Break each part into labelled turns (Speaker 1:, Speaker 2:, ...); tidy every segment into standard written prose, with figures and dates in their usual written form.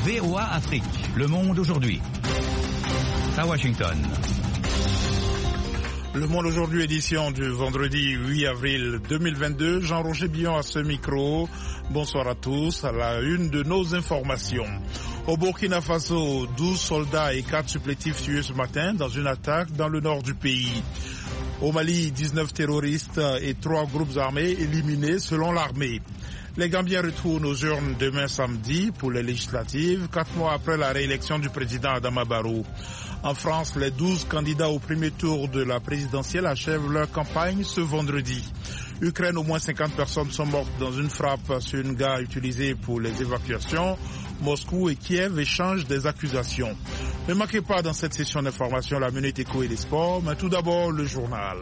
Speaker 1: VOA Afrique, le monde aujourd'hui. À Washington.
Speaker 2: Le Monde aujourd'hui, édition du vendredi 8 avril 2022. Jean-Roger Billon à ce micro. Bonsoir à tous. À la une de nos informations. Au Burkina Faso, 12 soldats et 4 supplétifs tués ce matin dans une attaque dans le nord du pays. Au Mali, 19 terroristes et 3 groupes armés éliminés selon l'armée. Les Gambiens retournent aux urnes demain samedi pour les législatives, 4 mois après la réélection du président Adama Barrow. En France, les 12 candidats au premier tour de la présidentielle achèvent leur campagne ce vendredi. Ukraine, au moins 50 personnes sont mortes dans une frappe sur une gare utilisée pour les évacuations. Moscou et Kiev échangent des accusations. Ne manquez pas dans cette session d'information la Minute Éco et les sports, mais tout d'abord le journal.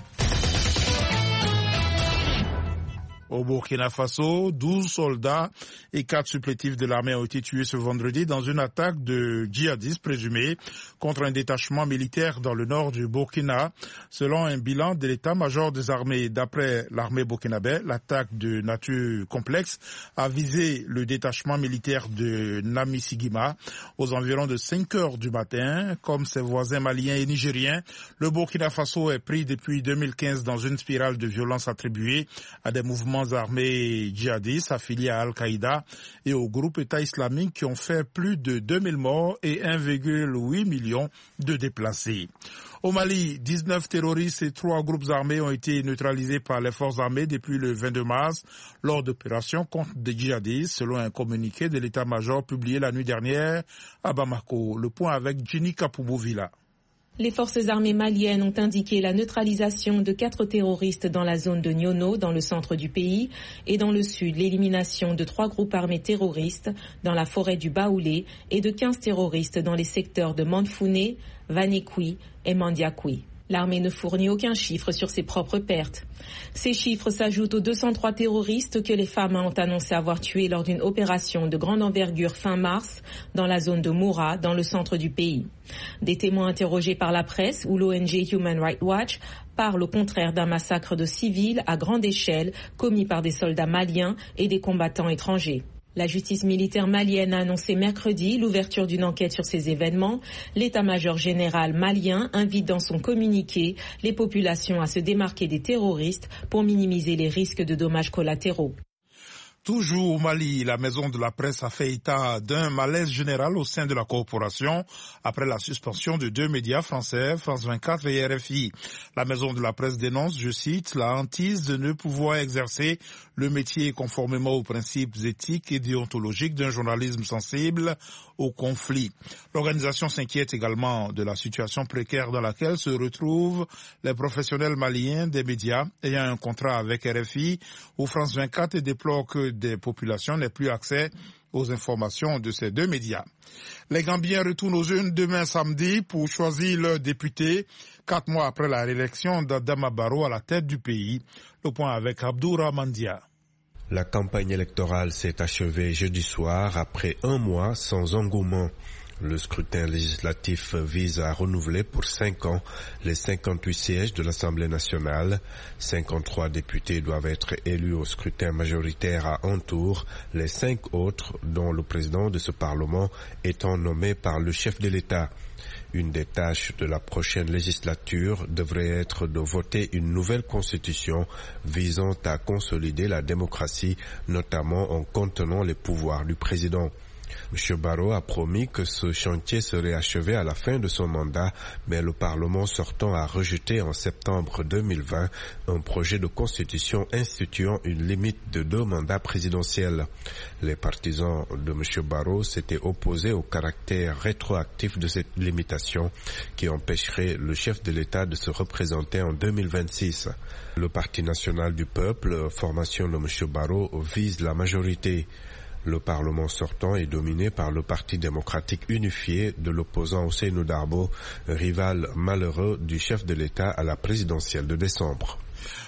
Speaker 2: Au Burkina Faso, 12 soldats et 4 supplétifs de l'armée ont été tués ce vendredi dans une attaque de djihadistes présumés contre un détachement militaire dans le nord du Burkina. Selon un bilan de l'état-major des armées, d'après l'armée burkinabé, l'attaque de nature complexe a visé le détachement militaire de Namisigima aux environs de 5 heures du matin. Comme ses voisins maliens et nigériens, le Burkina Faso est pris depuis 2015 dans une spirale de violence attribuée à des mouvements armés djihadistes affiliés à Al-Qaïda et au groupe État islamique qui ont fait plus de 2000 morts et 1,8 million de déplacés. Au Mali, 19 terroristes et 3 groupes armés ont été neutralisés par les forces armées depuis le 22 mars lors d'opérations contre des djihadistes, selon un communiqué de l'état-major publié la nuit dernière à Bamako. Le point avec Jenny Kapoubou-Villa.
Speaker 3: Les forces armées maliennes ont indiqué la neutralisation de 4 terroristes dans la zone de Niono, dans le centre du pays, et dans le sud, l'élimination de 3 groupes armés terroristes dans la forêt du Baoulé et de 15 terroristes dans les secteurs de Manfouné, Vanékoui et Mandiakoui. L'armée ne fournit aucun chiffre sur ses propres pertes. Ces chiffres s'ajoutent aux 203 terroristes que les femmes ont annoncé avoir tués lors d'une opération de grande envergure fin mars dans la zone de Moura, dans le centre du pays. Des témoins interrogés par la presse ou l'ONG Human Rights Watch parlent au contraire d'un massacre de civils à grande échelle commis par des soldats maliens et des combattants étrangers. La justice militaire malienne a annoncé mercredi l'ouverture d'une enquête sur ces événements. L'état-major général malien invite dans son communiqué les populations à se démarquer des terroristes pour minimiser les risques de dommages collatéraux.
Speaker 2: Toujours au Mali, la maison de la presse a fait état d'un malaise général au sein de la corporation après la suspension de 2 médias français, France 24 et RFI. La maison de la presse dénonce, je cite, la hantise de ne pouvoir exercer le métier conformément aux principes éthiques et déontologiques d'un journalisme sensible au conflit. L'organisation s'inquiète également de la situation précaire dans laquelle se retrouvent les professionnels maliens des médias ayant un contrat avec RFI ou France 24 et déplore que des populations n'aient plus accès aux informations de ces 2 médias. Les Gambiens retournent aux urnes demain samedi pour choisir leur député, 4 mois après la réélection d'Adama Barrow à la tête du pays. Le point avec Abdourahmane Dia.
Speaker 4: La campagne électorale s'est achevée jeudi soir après 1 mois sans engouement. Le scrutin législatif vise à renouveler pour 5 ans les 58 sièges de l'Assemblée nationale. 53 députés doivent être élus au scrutin majoritaire à un tour, les 5 autres, dont le président de ce Parlement, étant nommé par le chef de l'État. Une des tâches de la prochaine législature devrait être de voter une nouvelle constitution visant à consolider la démocratie, notamment en contenant les pouvoirs du président. M. Barrow a promis que ce chantier serait achevé à la fin de son mandat, mais le Parlement sortant a rejeté en septembre 2020 un projet de constitution instituant une limite de 2 mandats présidentiels. Les partisans de M. Barrow s'étaient opposés au caractère rétroactif de cette limitation qui empêcherait le chef de l'État de se représenter en 2026. Le Parti national du peuple, formation de M. Barrow, vise la majorité. Le Parlement sortant est dominé par le Parti démocratique unifié de l'opposant Ousseynou Darbo, rival malheureux du chef de l'État à la présidentielle de décembre.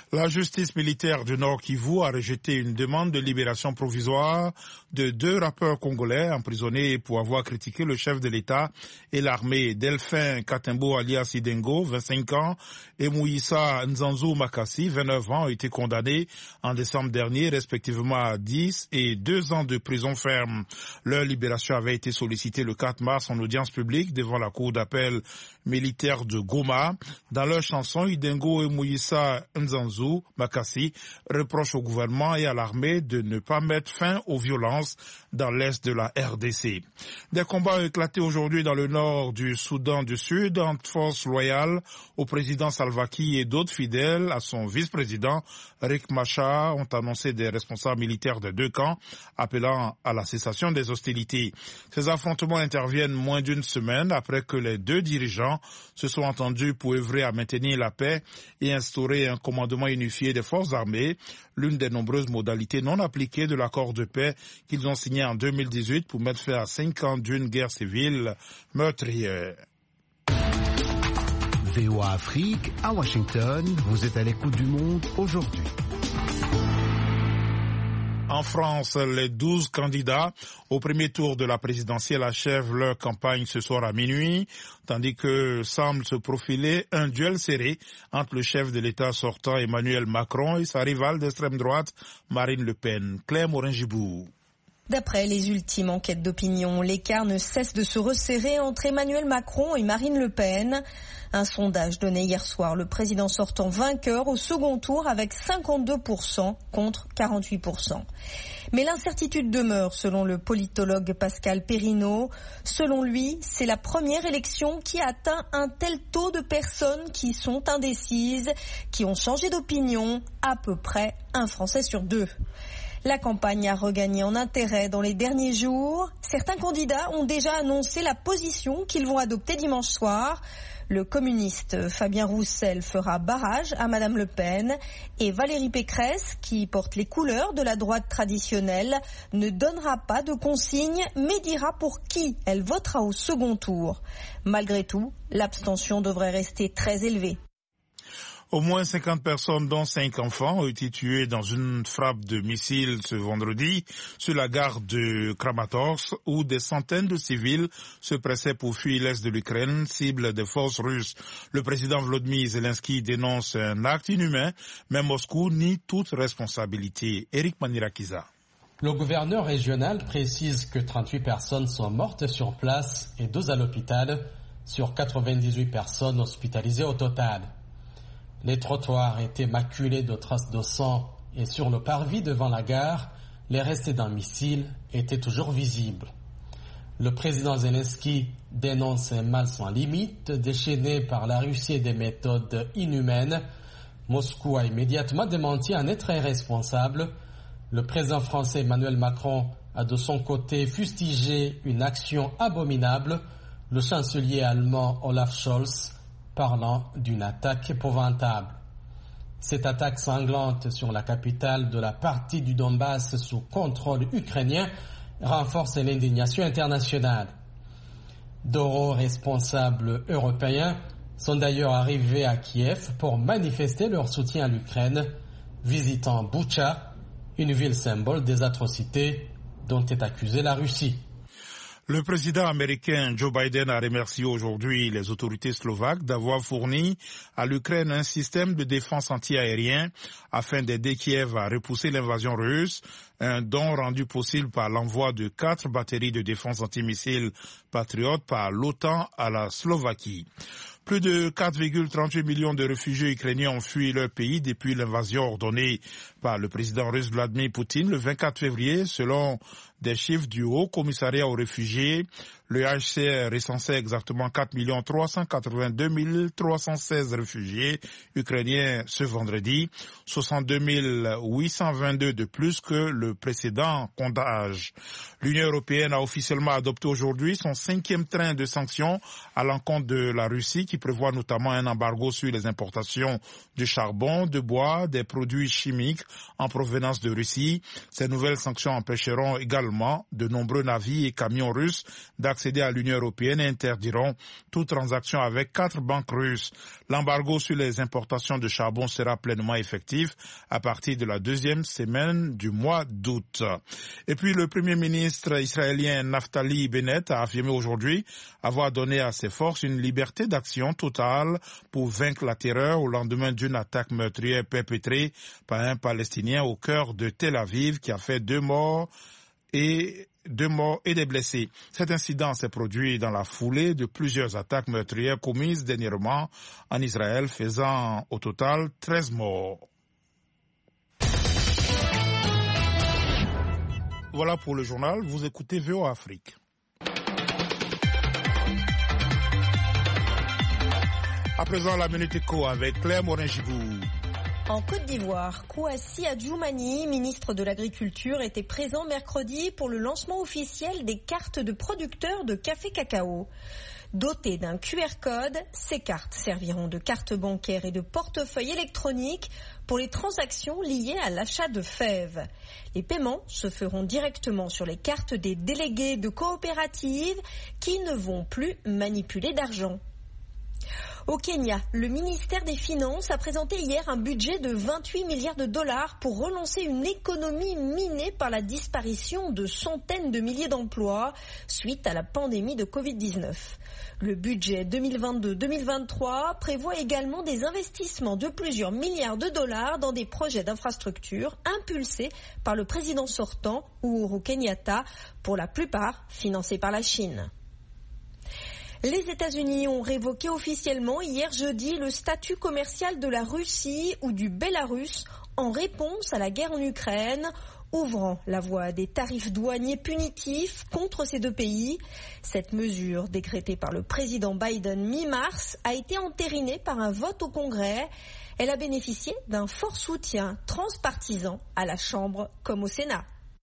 Speaker 2: La justice militaire du Nord Kivu a rejeté une demande de libération provisoire de 2 rappeurs congolais emprisonnés pour avoir critiqué le chef de l'État et l'armée. Delphin Katembo alias Idengo, 25 ans, et Moïsa Nzanzu Makassi, 29 ans, ont été condamnés en décembre dernier, respectivement à 10 et 2 ans de prison ferme. Leur libération avait été sollicitée le 4 mars en audience publique devant la cour d'appel militaire de Goma. Dans leur chanson, Idengo et Moïsa Nzanzu Makassi reprochent au gouvernement et à l'armée de ne pas mettre fin aux violences dans l'est de la RDC. Des combats ont éclaté aujourd'hui dans le nord du Soudan du Sud entre forces loyales au président Salva Kiir et d'autres fidèles à son vice-président Riek Machar ont annoncé des responsables militaires des 2 camps appelant à la cessation des hostilités. Ces affrontements interviennent moins d'une semaine après que les 2 dirigeants se sont entendus pour œuvrer à maintenir la paix et instaurer un commandement unifié des forces armées, l'une des nombreuses modalités non appliquées de l'accord de paix qu'ils ont signé en 2018 pour mettre fin à 5 ans d'une guerre civile meurtrière.
Speaker 5: VOA Afrique, à Washington, vous êtes à l'écoute du monde aujourd'hui.
Speaker 2: En France, les 12 candidats au premier tour de la présidentielle achèvent leur campagne ce soir à minuit, tandis que semble se profiler un duel serré entre le chef de l'État sortant Emmanuel Macron et sa rivale d'extrême droite Marine Le Pen. Claire Morin-Gibou.
Speaker 6: D'après les ultimes enquêtes d'opinion, l'écart ne cesse de se resserrer entre Emmanuel Macron et Marine Le Pen. Un sondage donné hier soir le président sortant vainqueur au second tour avec 52% contre 48%. Mais l'incertitude demeure selon le politologue Pascal Perrineau. Selon lui, c'est la première élection qui a atteint un tel taux de personnes qui sont indécises, qui ont changé d'opinion, à peu près 1 Français sur 2. La campagne a regagné en intérêt dans les derniers jours. Certains candidats ont déjà annoncé la position qu'ils vont adopter dimanche soir. Le communiste Fabien Roussel fera barrage à Madame Le Pen et Valérie Pécresse, qui porte les couleurs de la droite traditionnelle, ne donnera pas de consigne mais dira pour qui elle votera au second tour. Malgré tout, l'abstention devrait rester très élevée.
Speaker 2: Au moins 50 personnes, dont 5 enfants, ont été tuées dans une frappe de missiles ce vendredi sur la gare de Kramatorsk, où des centaines de civils se pressaient pour fuir l'est de l'Ukraine, cible des forces russes. Le président Volodymyr Zelensky dénonce un acte inhumain, mais Moscou nie toute responsabilité. Eric Manirakiza.
Speaker 7: Le gouverneur régional précise que 38 personnes sont mortes sur place et 12 à l'hôpital, sur 98 personnes hospitalisées au total. Les trottoirs étaient maculés de traces de sang et sur le parvis devant la gare, les restes d'un missile étaient toujours visibles. Le président Zelensky dénonce un mal sans limite déchaîné par la Russie et des méthodes inhumaines. Moscou a immédiatement démenti en être responsable. Le président français Emmanuel Macron a de son côté fustigé une action abominable. Le chancelier allemand Olaf Scholz parlant d'une attaque épouvantable. Cette attaque sanglante sur la capitale de la partie du Donbass sous contrôle ukrainien renforce l'indignation internationale. D'hauts responsables européens sont d'ailleurs arrivés à Kiev pour manifester leur soutien à l'Ukraine, visitant Boutcha, une ville symbole des atrocités dont est accusée la Russie.
Speaker 2: Le président américain Joe Biden a remercié aujourd'hui les autorités slovaques d'avoir fourni à l'Ukraine un système de défense antiaérien afin d'aider Kiev à repousser l'invasion russe, un don rendu possible par l'envoi de 4 batteries de défense antimissiles Patriot par l'OTAN à la Slovaquie. Plus de 4,38 millions de réfugiés ukrainiens ont fui leur pays depuis l'invasion ordonnée par le président russe Vladimir Poutine le 24 février, selon des chiffres du Haut Commissariat aux réfugiés. Le HCR recensait exactement 4 382 316 réfugiés ukrainiens ce vendredi, 62 822 de plus que le précédent comptage. L'Union européenne a officiellement adopté aujourd'hui son 5e train de sanctions à l'encontre de la Russie, qui prévoit notamment un embargo sur les importations de charbon, de bois, des produits chimiques en provenance de Russie. Ces nouvelles sanctions empêcheront également de nombreux navires et camions russes d'accéder d'accéder à l'Union européenne et interdiront toute transaction avec 4 banques russes. L'embargo sur les importations de charbon sera pleinement effectif à partir de la 2e semaine du mois d'août. Et puis le Premier ministre israélien Naftali Bennett a affirmé aujourd'hui avoir donné à ses forces une liberté d'action totale pour vaincre la terreur au lendemain d'une attaque meurtrière perpétrée par un Palestinien au cœur de Tel Aviv qui a fait 2 morts et des blessés. Cet incident s'est produit dans la foulée de plusieurs attaques meurtrières commises dernièrement en Israël, faisant au total 13 morts. Voilà pour le journal. Vous écoutez VOA Afrique. À présent, la Minute Éco avec Claire Morin-Gibou.
Speaker 6: En Côte d'Ivoire, Kouassi Adjoumani, ministre de l'Agriculture, était présent mercredi pour le lancement officiel des cartes de producteurs de café cacao. Dotées d'un QR code, ces cartes serviront de carte bancaire et de portefeuille électronique pour les transactions liées à l'achat de fèves. Les paiements se feront directement sur les cartes des délégués de coopératives qui ne vont plus manipuler d'argent. Au Kenya, le ministère des Finances a présenté hier un budget de 28 milliards de dollars pour relancer une économie minée par la disparition de centaines de milliers d'emplois suite à la pandémie de Covid-19. Le budget 2022-2023 prévoit également des investissements de plusieurs milliards de dollars dans des projets d'infrastructures impulsés par le président sortant, Uhuru Kenyatta, pour la plupart financés par la Chine. Les États-Unis ont révoqué officiellement hier jeudi le statut commercial de la Russie ou du Bélarus en réponse à la guerre en Ukraine, ouvrant la voie à des tarifs douaniers punitifs contre ces deux pays. Cette mesure, décrétée par le président Biden mi-mars, a été entérinée par un vote au Congrès. Elle a bénéficié d'un fort soutien transpartisan à la Chambre comme au Sénat.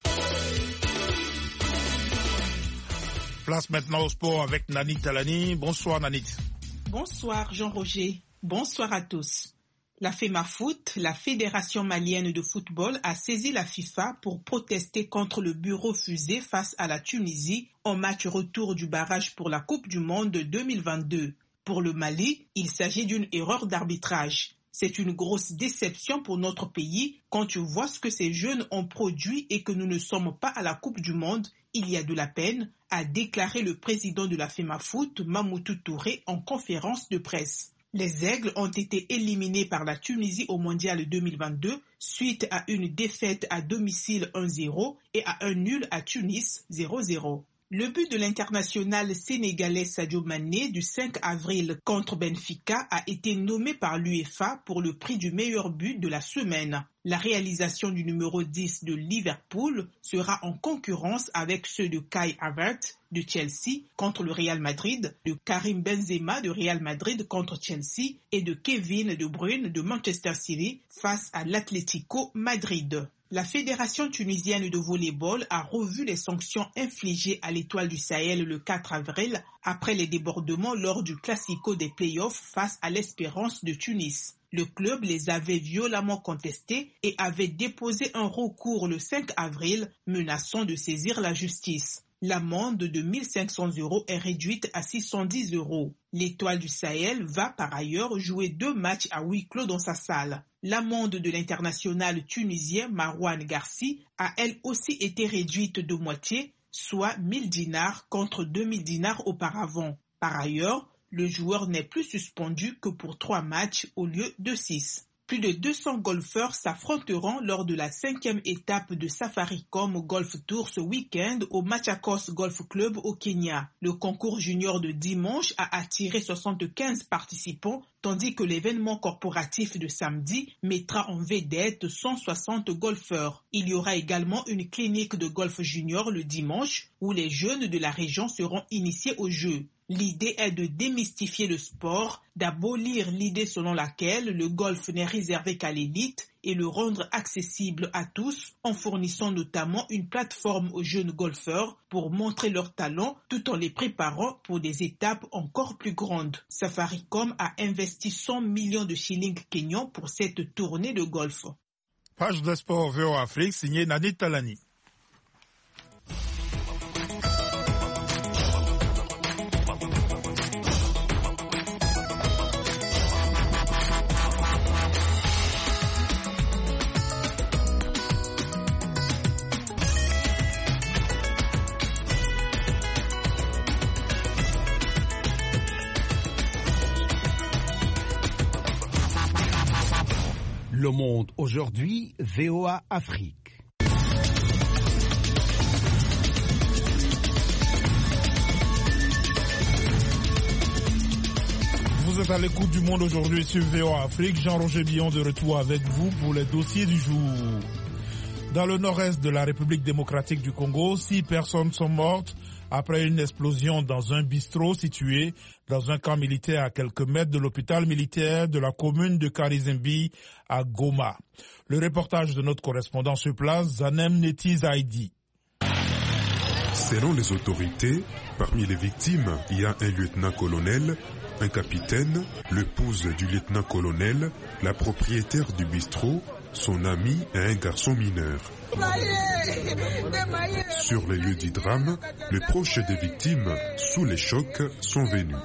Speaker 2: Place maintenant au sport avec Nanit Talani. Bonsoir Nanit.
Speaker 8: Bonsoir Jean-Roger. Bonsoir à tous. La FEMAFOOT, la Fédération malienne de football, a saisi la FIFA pour protester contre le but refusé face à la Tunisie en match retour du barrage pour la Coupe du Monde 2022. Pour le Mali, il s'agit d'une erreur d'arbitrage. C'est une grosse déception pour notre pays quand tu vois ce que ces jeunes ont produit et que nous ne sommes pas à la Coupe du Monde. Il y a de la peine, a déclaré le président de la FEMAFOOT, Mamoutou Touré, en conférence de presse. Les Aigles ont été éliminés par la Tunisie au Mondial 2022 suite à une défaite à domicile 1-0 et à un nul à Tunis 0-0. Le but de l'international sénégalais Sadio Mané du 5 avril contre Benfica a été nommé par l'UEFA pour le prix du meilleur but de la semaine. La réalisation du numéro 10 de Liverpool sera en concurrence avec ceux de Kai Havertz de Chelsea contre le Real Madrid, de Karim Benzema de Real Madrid contre Chelsea et de Kevin De Bruyne de Manchester City face à l'Atlético Madrid. La Fédération tunisienne de volleyball a revu les sanctions infligées à l'Étoile du Sahel le 4 avril après les débordements lors du Classico des playoffs face à l'Espérance de Tunis. Le club les avait violemment contestés et avait déposé un recours le 5 avril menaçant de saisir la justice. L'amende de 1 500 € est réduite à 610 €. L'Étoile du Sahel va par ailleurs jouer 2 matchs à huis clos dans sa salle. L'amende de l'international tunisien Marouane Garci a elle aussi été réduite de moitié, soit 1000 dinars contre 2000 dinars auparavant. Par ailleurs, le joueur n'est plus suspendu que pour 3 matchs au lieu de 6. Plus de 200 golfeurs s'affronteront lors de la 5e étape de Safaricom Golf Tour ce week-end au Machakos Golf Club au Kenya. Le concours junior de dimanche a attiré 75 participants, tandis que l'événement corporatif de samedi mettra en vedette 160 golfeurs. Il y aura également une clinique de golf junior le dimanche où les jeunes de la région seront initiés au jeu. L'idée est de démystifier le sport, d'abolir l'idée selon laquelle le golf n'est réservé qu'à l'élite et le rendre accessible à tous en fournissant notamment une plateforme aux jeunes golfeurs pour montrer leurs talents tout en les préparant pour des étapes encore plus grandes. Safaricom a investi 100 millions de shillings kenyans pour cette tournée de golf.
Speaker 2: Page de sport VOA Afrique signée Nanit Talani.
Speaker 5: Le Monde aujourd'hui, VOA Afrique.
Speaker 2: Vous êtes à l'écoute du Monde aujourd'hui sur VOA Afrique. Jean-Roger Billon de retour avec vous pour les dossiers du jour. Dans le nord-est de la République démocratique du Congo, 6 personnes sont mortes après une explosion dans un bistrot situé dans un camp militaire à quelques mètres de l'hôpital militaire de la commune de Karizembi à Goma. Le reportage de notre correspondant sur place, Zanem Neti Zaidi.
Speaker 9: Selon les autorités, parmi les victimes, il y a un lieutenant-colonel, un capitaine, l'épouse du lieutenant-colonel, la propriétaire du bistrot, son ami et un garçon mineur. Sur les lieux du drame, les proches des victimes, sous les chocs, sont venus.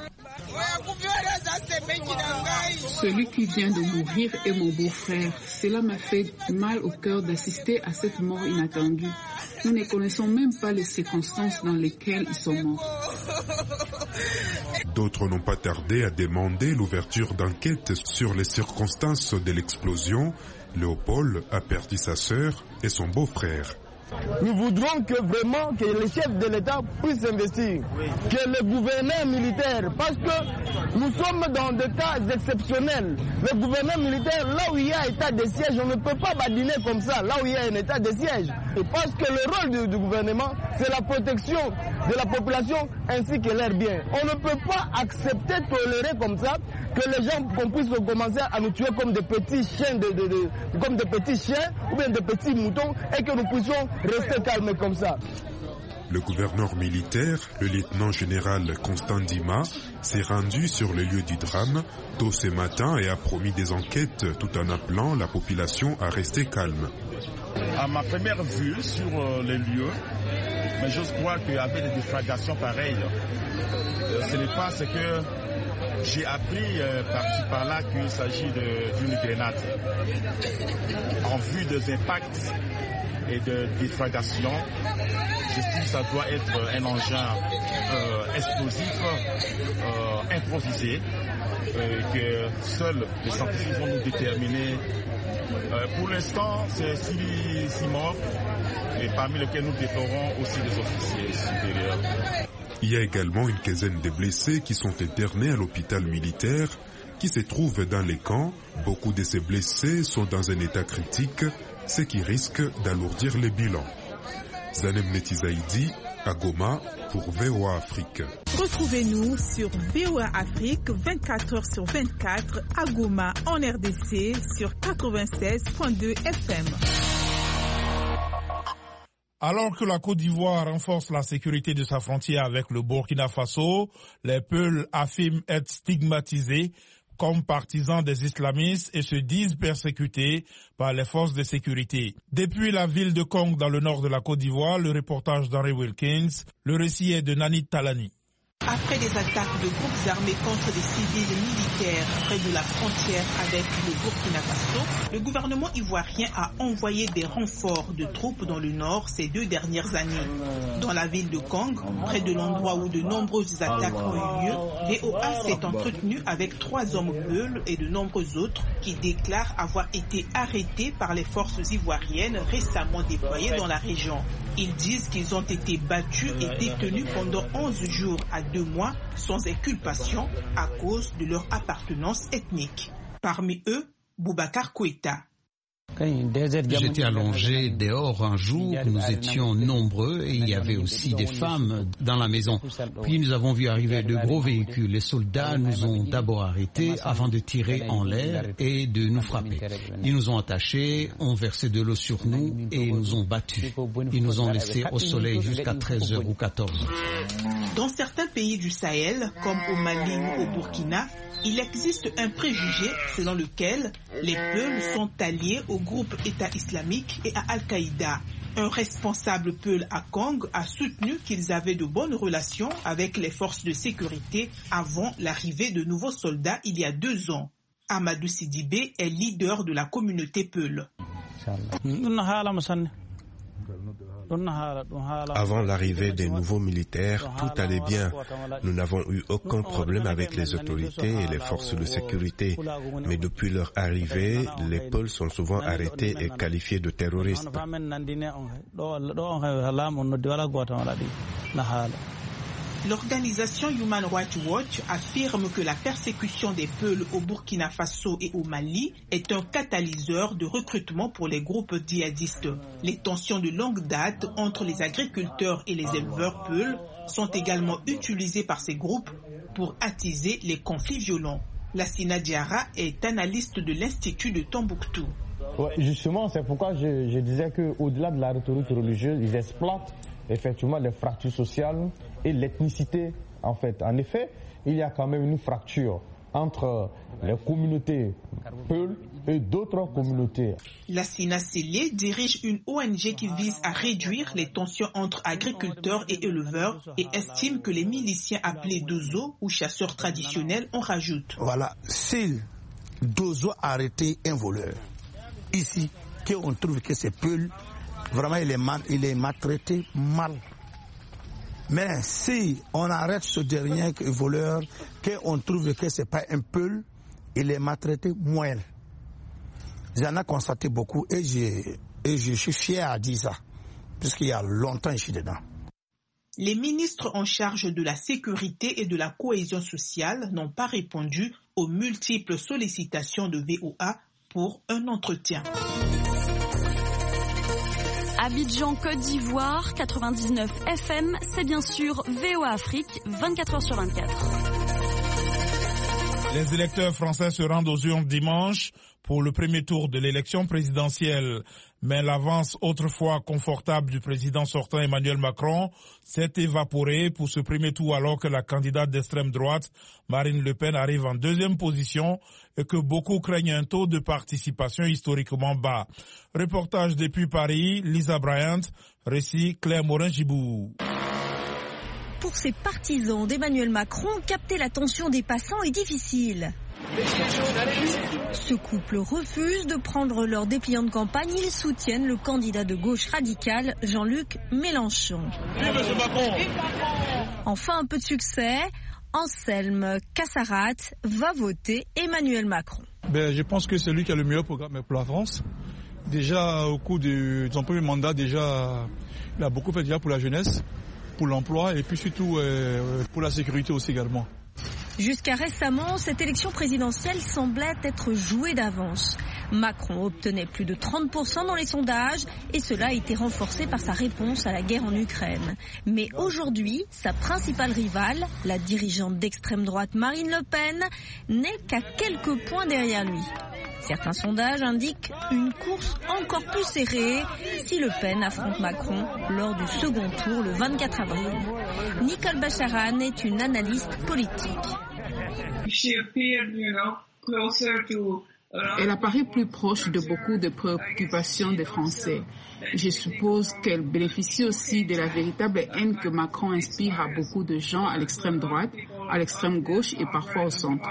Speaker 10: Celui qui vient de mourir est mon beau-frère. Cela m'a fait mal au cœur d'assister à cette mort inattendue. Nous ne connaissons même pas les circonstances dans lesquelles ils sont morts.
Speaker 9: D'autres n'ont pas tardé à demander l'ouverture d'enquêtes sur les circonstances de l'explosion. Léopold a perdu sa sœur et son beau-frère.
Speaker 11: Nous voudrons que vraiment que les chefs de l'État puissent investir, que le gouverneur militaire, parce que nous sommes dans des cas exceptionnels. Le gouverneur militaire, là où il y a état de siège, on ne peut pas badiner comme ça, là où il y a un état de siège. Et parce que le rôle du gouvernement, c'est la protection de la population ainsi que leurs biens. On ne peut pas accepter, tolérer comme ça, que les gens qu'on puisse commencer à nous tuer comme des petits chiens, comme des petits chiens ou bien des petits moutons, et que nous puissions rester calmes comme ça.
Speaker 9: Le gouverneur militaire, le lieutenant-général Constant Dima, s'est rendu sur les lieux du drame tôt ce matin et a promis des enquêtes tout en appelant la population à rester calme.
Speaker 12: À ma première vue sur les lieux, mais je crois qu'avec des déflagrations pareilles, ce n'est pas ce que j'ai appris par-ci par-là qu'il s'agit d'une grenade. En vue des impacts et de déflagration, j'estime que ça doit être un engin explosif improvisé que seuls les scientifiques vont nous déterminer. Pour l'instant, c'est 6 morts, et parmi lesquels nous déplorons aussi des officiers supérieurs.
Speaker 9: Il y a également une quinzaine de blessés qui sont internés à l'hôpital militaire qui se trouve dans les camps. Beaucoup de ces blessés sont dans un état critique, ce qui risque d'alourdir les bilans. Zanem Neti Zaidi, à Goma, pour VOA Afrique.
Speaker 8: Retrouvez-nous sur VOA Afrique 24h/24 à Goma en RDC sur 96.2 FM.
Speaker 2: Alors que la Côte d'Ivoire renforce la sécurité de sa frontière avec le Burkina Faso, les Peuls affirment être stigmatisés comme partisans des islamistes et se disent persécutés par les forces de sécurité. Depuis la ville de Kong dans le nord de la Côte d'Ivoire, le reportage d'Henry Wilkins, le récit est de Nani Talani.
Speaker 8: Après des attaques de groupes armés contre des civils militaires près de la frontière avec le Burkina Faso, le gouvernement ivoirien a envoyé des renforts de troupes dans le nord ces 2 dernières années. Dans la ville de Kong, près de l'endroit où de nombreuses attaques ont eu lieu, VOA s'est entretenu avec 3 hommes peuls et de nombreux autres qui déclarent avoir été arrêtés par les forces ivoiriennes récemment déployées dans la région. Ils disent qu'ils ont été battus et détenus pendant 11 jours à 2 mois sans inculpation à cause de leur appartenance ethnique. Parmi eux, Boubacar Koueta.
Speaker 13: J'étais allongé dehors un jour, nous étions nombreux et il y avait aussi des femmes dans la maison. Puis nous avons vu arriver de gros véhicules. Les soldats nous ont d'abord arrêtés avant de tirer en l'air et de nous frapper. Ils nous ont attachés, ont versé de l'eau sur nous et nous ont battus. Ils nous ont laissés au soleil jusqu'à 13h ou 14h.
Speaker 8: Dans certains pays du Sahel, comme au Mali ou au Burkina, il existe un préjugé selon lequel les Peuls sont alliés au groupe État islamique et à Al-Qaïda. Un responsable Peul à Kong a soutenu qu'ils avaient de bonnes relations avec les forces de sécurité avant l'arrivée de nouveaux soldats il y a 2 ans. Amadou Sidibé est leader de la communauté Peul.
Speaker 4: Avant l'arrivée des nouveaux militaires, tout allait bien. Nous n'avons eu aucun problème avec les autorités et les forces de sécurité. Mais depuis leur arrivée, les Peuls sont souvent arrêtés et qualifiés de terroristes.
Speaker 8: L'organisation Human Rights Watch affirme que la persécution des Peuls au Burkina Faso et au Mali est un catalyseur de recrutement pour les groupes djihadistes. Les tensions de longue date entre les agriculteurs et les éleveurs Peuls sont également utilisées par ces groupes pour attiser les conflits violents. Lassina Diarra est analyste de l'Institut de Tombouctou.
Speaker 14: Ouais, justement, c'est pourquoi je disais qu'au-delà de la rhétorique religieuse, ils exploitent effectivement les fractures sociales et l'ethnicité en fait. En effet, il y a quand même une fracture entre les communautés Peuls et d'autres communautés.
Speaker 8: Lassina Sellé dirige une ONG qui vise à réduire les tensions entre agriculteurs et éleveurs et estime que les miliciens appelés Dozo ou chasseurs traditionnels en rajoutent.
Speaker 15: Voilà, si Dozo a arrêté un voleur, ici, qu'on trouve que c'est Peul, vraiment il est maltraité mal. Mais si on arrête ce dernier voleur, qu'on trouve que ce n'est pas un Peul, il est maltraité moins. J'en ai constaté beaucoup et je suis fier à dire ça, puisqu'il y a longtemps je suis dedans.
Speaker 8: Les ministres en charge de la sécurité et de la cohésion sociale n'ont pas répondu aux multiples sollicitations de VOA pour un entretien.
Speaker 16: Abidjan, Côte d'Ivoire, 99 FM, c'est bien sûr VOA Afrique, 24h/24.
Speaker 2: Les électeurs français se rendent aux urnes dimanche pour le premier tour de l'élection présidentielle. Mais l'avance autrefois confortable du président sortant Emmanuel Macron s'est évaporée pour ce premier tour alors que la candidate d'extrême droite, Marine Le Pen, arrive en deuxième position et que beaucoup craignent un taux de participation historiquement bas. Reportage depuis Paris, Lisa Bryant, récit Claire Morin-Gibou.
Speaker 6: Pour ces partisans d'Emmanuel Macron, capter l'attention des passants est difficile. Ce couple refuse de prendre leur dépliant de campagne. Ils soutiennent le candidat de gauche radicale, Jean-Luc Mélenchon. Enfin, un peu de succès. Anselme Cassarat va voter Emmanuel Macron.
Speaker 17: Je pense que c'est lui qui a le meilleur programme pour la France. Déjà, au cours de son premier mandat, il a beaucoup fait déjà pour la jeunesse, pour l'emploi et puis surtout pour la sécurité aussi également.
Speaker 6: Jusqu'à récemment, cette élection présidentielle semblait être jouée d'avance. Macron obtenait plus de 30% dans les sondages et cela a été renforcé par sa réponse à la guerre en Ukraine. Mais aujourd'hui, sa principale rivale, la dirigeante d'extrême droite Marine Le Pen, n'est qu'à quelques points derrière lui. Certains sondages indiquent une course encore plus serrée si Le Pen affronte Macron lors du second tour le 24 avril. Nicole Bacharan est une analyste politique.
Speaker 10: Elle apparaît plus proche de beaucoup de préoccupations des Français. Je suppose qu'elle bénéficie aussi de la véritable haine que Macron inspire à beaucoup de gens à l'extrême droite, à l'extrême gauche et parfois au centre.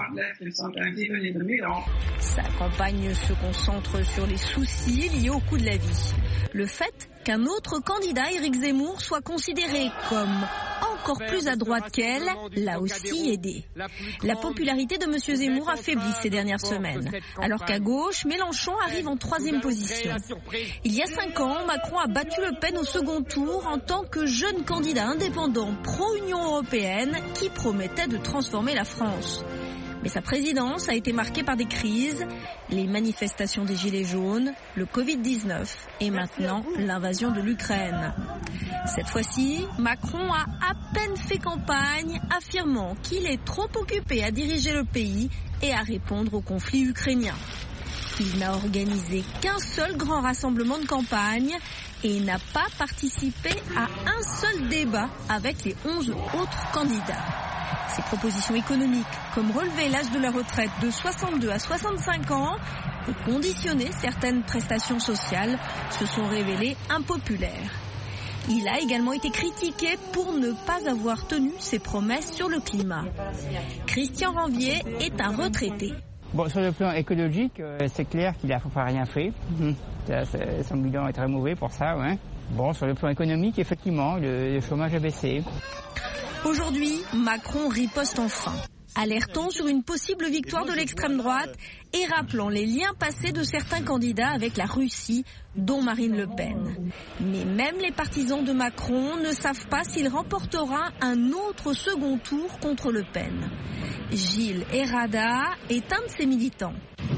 Speaker 6: Sa campagne se concentre sur les soucis liés au coût de la vie. Le fait qu'un autre candidat, Éric Zemmour, soit considéré comme encore plus à droite qu'elle, l'a aussi aidé. La popularité de M. Zemmour a faibli ces dernières semaines, alors qu'à gauche, Mélenchon arrive en troisième position. Il y a 5 ans, Macron a battu Le Pen au second tour en tant que jeune candidat indépendant pro-Union européenne qui promettait de transformer la France. Mais sa présidence a été marquée par des crises, les manifestations des Gilets jaunes, le Covid-19 et maintenant l'invasion de l'Ukraine. Cette fois-ci, Macron a à peine fait campagne, affirmant qu'il est trop occupé à diriger le pays et à répondre au conflit ukrainien. Il n'a organisé qu'un seul grand rassemblement de campagne et n'a pas participé à un seul débat avec les 11 autres candidats. Ses propositions économiques, comme relever l'âge de la retraite de 62 à 65 ans et conditionner certaines prestations sociales, se sont révélées impopulaires. Il a également été critiqué pour ne pas avoir tenu ses promesses sur le climat. Christian Ranvier est un retraité.
Speaker 18: Bon, sur le plan écologique, c'est clair qu'il n'a pas rien fait. Son bilan est très mauvais pour ça, ouais. Bon, sur le plan économique, effectivement, le chômage a baissé.
Speaker 6: Aujourd'hui, Macron riposte enfin, alertant sur une possible victoire de l'extrême droite et rappelant les liens passés de certains candidats avec la Russie, dont Marine Le Pen. Mais même les partisans de Macron ne savent pas s'il remportera un autre second tour contre Le Pen. Gilles Herrada est un de ses militants.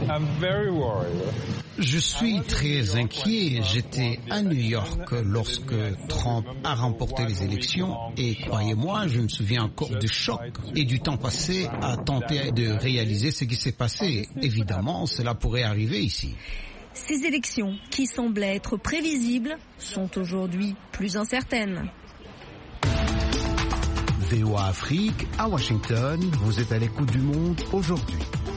Speaker 13: Je suis très inquiet. J'étais à New York lorsque Trump a remporté les élections et croyez-moi, je me souviens encore du choc et du temps passé à tenter de réaliser ce qui s'est passé. Évidemment, cela pourrait arriver ici.
Speaker 6: Ces élections, qui semblaient être prévisibles, sont aujourd'hui plus incertaines.
Speaker 5: VOA Afrique, à Washington, vous êtes à l'écoute du monde aujourd'hui.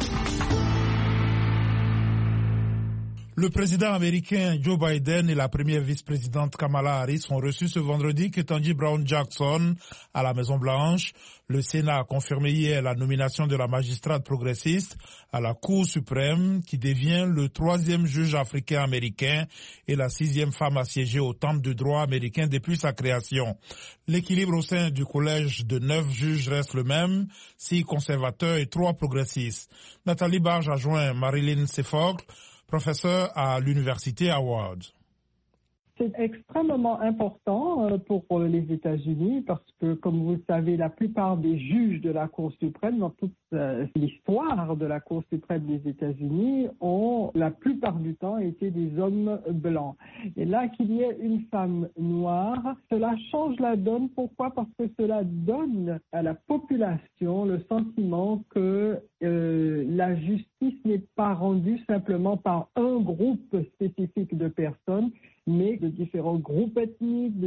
Speaker 2: Le président américain Joe Biden et la première vice-présidente Kamala Harris ont reçu ce vendredi Ketanji Brown Jackson à la Maison-Blanche. Le Sénat a confirmé hier la nomination de la magistrate progressiste à la Cour suprême qui devient le 3e juge africain-américain et la 6e femme à siéger au Temple du droit américain depuis sa création. L'équilibre au sein du collège de 9 juges reste le même, 6 conservateurs et 3 progressistes. Nathalie Barge a joint Marilyn Sefogle, professeur à l'université Howard.
Speaker 19: C'est extrêmement important pour les États-Unis parce que, comme vous le savez, la plupart des juges de la Cour suprême, dans toute l'histoire de la Cour suprême des États-Unis, ont la plupart du temps été des hommes blancs. Et là, qu'il y ait une femme noire, cela change la donne. Pourquoi? Parce que cela donne à la population le sentiment que la justice n'est pas rendue simplement par un groupe spécifique de personnes, mais de différents groupes ethniques,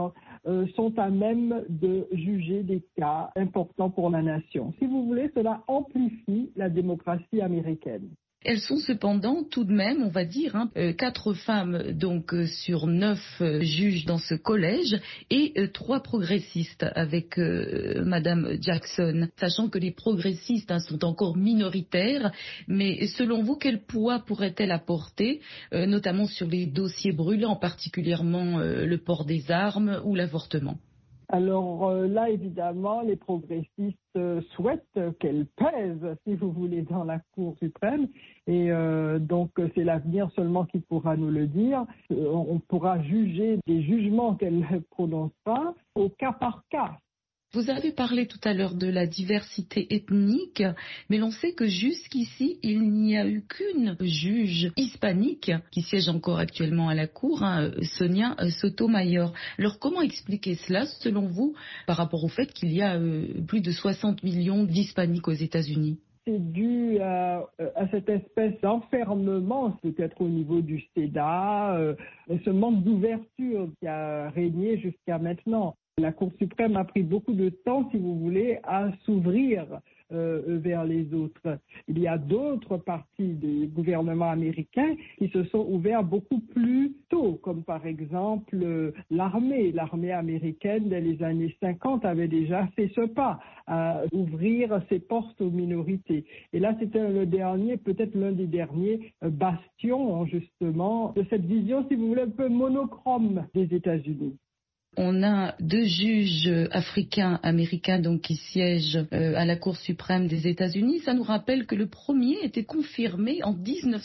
Speaker 19: sont à même de juger des cas importants pour la nation. Si vous voulez, cela amplifie la démocratie américaine.
Speaker 20: Elles sont cependant tout de même, on va dire, 4 femmes donc sur 9 juges dans ce collège et 3 progressistes avec Madame Jackson. Sachant que les progressistes sont encore minoritaires, mais selon vous, quel poids pourrait-elle apporter, notamment sur les dossiers brûlants, particulièrement le port des armes ou l'avortement?
Speaker 19: Alors là, évidemment, les progressistes souhaitent qu'elle pèse, si vous voulez, dans la Cour suprême. Et donc, c'est l'avenir seulement qui pourra nous le dire. On pourra juger des jugements qu'elle prononcera au cas par cas.
Speaker 20: Vous avez parlé tout à l'heure de la diversité ethnique, mais l'on sait que jusqu'ici, il n'y a eu qu'une juge hispanique qui siège encore actuellement à la Cour, Sonia Sotomayor. Alors comment expliquer cela, selon vous, par rapport au fait qu'il y a plus de 60 millions d'hispaniques aux États-Unis?
Speaker 19: C'est dû à cette espèce d'enfermement, peut-être au niveau du Sénat, ce manque d'ouverture qui a régné jusqu'à maintenant. La Cour suprême a pris beaucoup de temps, si vous voulez, à s'ouvrir vers les autres. Il y a d'autres parties du gouvernement américain qui se sont ouverts beaucoup plus tôt, comme par exemple l'armée. L'armée américaine, dès les années 50, avait déjà fait ce pas à ouvrir ses portes aux minorités. Et là, c'était le dernier, peut-être l'un des derniers bastions, justement, de cette vision, si vous voulez, un peu monochrome des États-Unis.
Speaker 20: On a 2 juges africains-américains donc qui siègent à la Cour suprême des États-Unis. Ça nous rappelle que le premier était confirmé en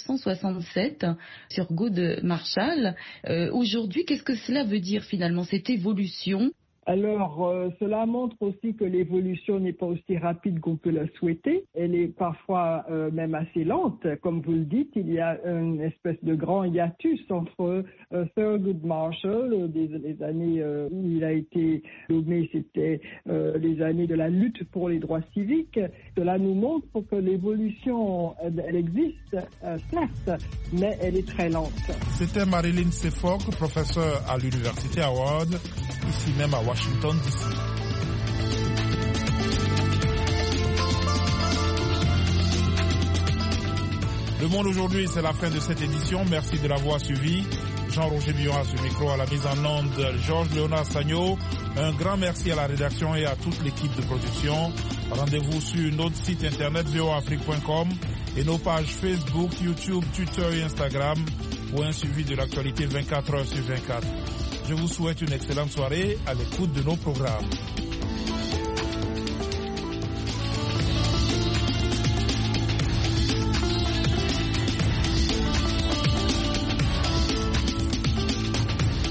Speaker 20: 1967 sur Good Marshall. Aujourd'hui, qu'est-ce que cela veut dire finalement, cette évolution?
Speaker 19: Alors, cela montre aussi que l'évolution n'est pas aussi rapide qu'on peut la souhaiter. Elle est parfois même assez lente. Comme vous le dites, il y a une espèce de grand hiatus entre Thurgood Marshall, les années où il a été nommé, c'était les années de la lutte pour les droits civiques. Cela nous montre que l'évolution, elle existe, certes, mais elle est très lente.
Speaker 2: C'était Marilyn Sefogle, professeure à l'université Howard, ici même à Washington, D.C. Le Monde aujourd'hui, c'est la fin de cette édition. Merci de l'avoir suivi. Jean-Roger Billon à ce micro, à la mise en onde, Georges Léonard Sagno. Un grand merci à la rédaction et à toute l'équipe de production. Rendez-vous sur notre site internet voafrique.com et nos pages Facebook, YouTube, Twitter et Instagram pour un suivi de l'actualité 24 heures sur 24. Je vous souhaite une excellente soirée à l'écoute de nos programmes.